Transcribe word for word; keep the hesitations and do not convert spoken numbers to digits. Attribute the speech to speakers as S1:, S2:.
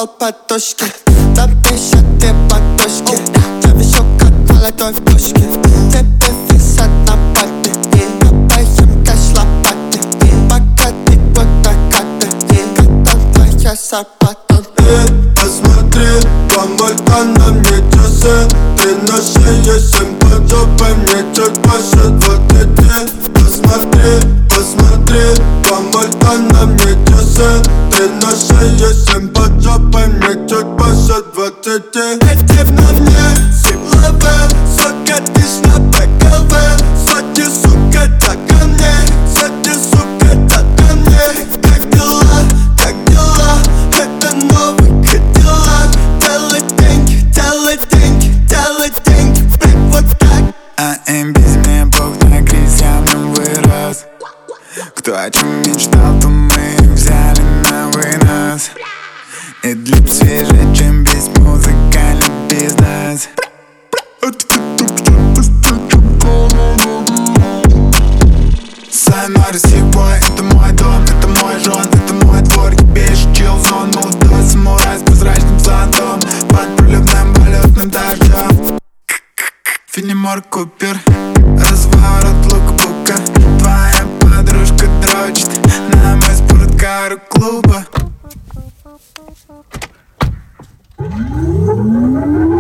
S1: упал подушки. На пятьдесят подушки. Я вижу, как молодой в пушке. Тебе висят на папе. Копаем кэш лопаты. Пока ты вот накаты. Когда твоя зарплата.
S2: Посмотри, помолка на мне часы. Ты на шее, семь под жопой, мне чуть больше двадцати. Посмотри, посмотри, помолка на мне часы. Ты на шее, семь под жопой, мне чуть больше двадцати.
S1: Эти на мне силовые, сука, ты ж на БКВ. Сзади, сука, так ко мне, сзади, сука, так ко мне. Как дела, как дела, это новый Кадиллак. Делай деньги, делай деньги, делай деньги, блядь, вот так.
S3: А им без меня бог на кризис, я в нем вырос. Кто о чем мечтал, то мы взяли на вынос. И для свежее, чем весь музыкальный бизнес. Сайнары сегодня, это мой дом, это мой жон, это мой двор. Ебешь чил зон, молодой самурай с прозрачным зонтом. Под проливным полетным дождем. Филимор Купер, разворот лукбука. Твоя подружка дрочит на мой спорткар клуба.